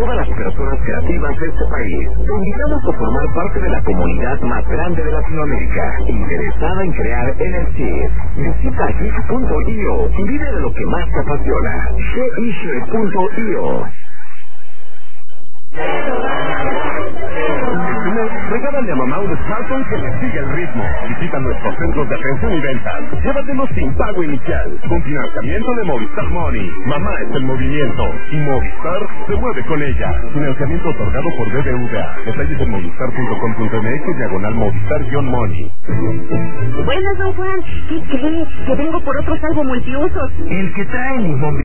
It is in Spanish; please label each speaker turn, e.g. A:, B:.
A: todas las personas creativas de este país. Te invitamos a formar parte de la comunidad más grande de Latinoamérica, interesada en crear NFTs. Visita geek.io y vive de lo que más te apasiona. geek.io. Regálale a mamá un smartphone que le siga el ritmo. Visita nuestros centros de atención y ventas. Llévatelo sin pago inicial, con financiamiento de Movistar Money. Mamá es el movimiento y Movistar se mueve con ella. Financiamiento otorgado por BBVA. Detalles en movistar.com.mx/Movistar-Money.
B: Buenas, don Juan. ¿Qué cree? Que vengo por otro salvo multiusos.
A: El que trae limón